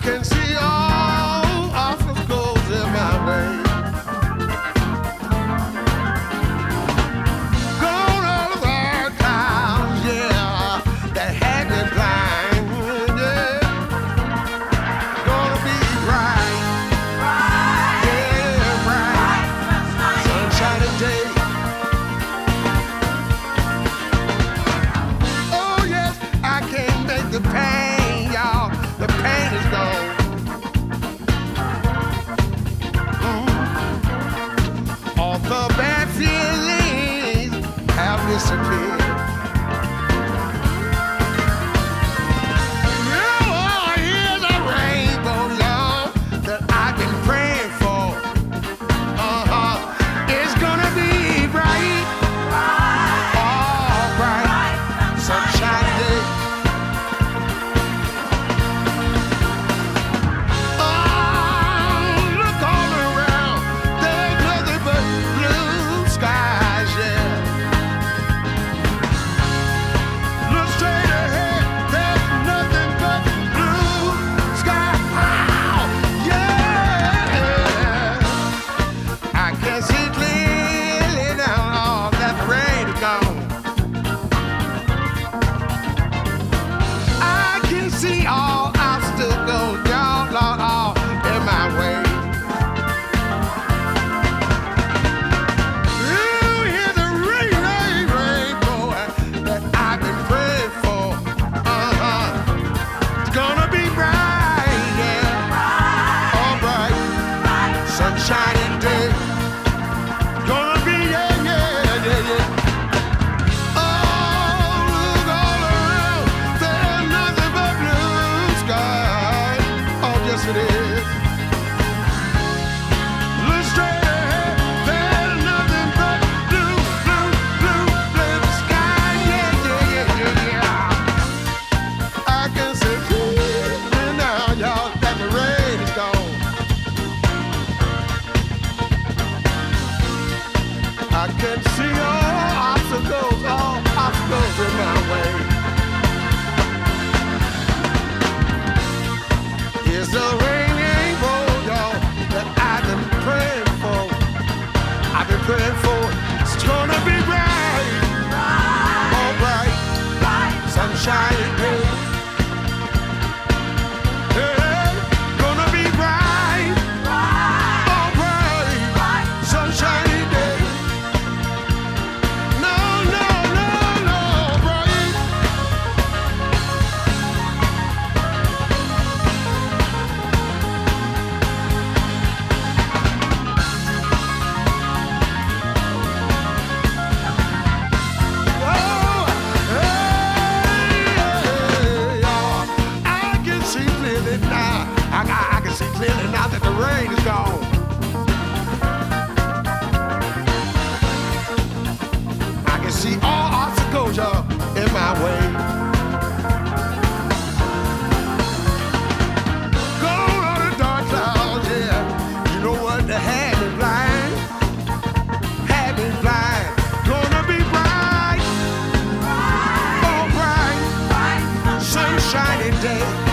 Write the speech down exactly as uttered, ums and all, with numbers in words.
can see all obstacles in my way. Gone are the hard times, yeah, that had me blind, yeah. Gonna be bright, yeah, bright, sunshiny day. Oh yes, I can't make the pain, y'all. The pain is gone. Mm. All the bad feelings have disappeared. Oh, here's a rainbow, y'all, that I've been praying for. Uh-huh. It's gonna be bright, all bright, sunshine day. See all obstacles, y'all, all, all in my way. Ooh, here's a rain, rain, rainbow that I've been praying for. Uh-huh. It's gonna be bright, yeah, all bright, sunshiny day. Gonna be, yeah, yeah, yeah, yeah. Yes, it is. Look straight ahead, there's nothing but blue, blue, blue, blue sky. Yeah, yeah, yeah, yeah, yeah. I can see clearly now, y'all, that the rain is gone. I can see all obstacles, all obstacles in my way. It's a rainbow, y'all, that I've been praying for. I've been praying for. It's gonna be bright, all bright, sunshiny day. Yeah, gonna be bright, all bright, sunshiny day. No, no, no, no, bright. I, I, I can see clearly now that the rain is gone. I can see all obstacles uh, in my way. Gone are the dark clouds, yeah. You know what? They had me blind, had me blind. Gonna be bright, all bright, sunshiny day.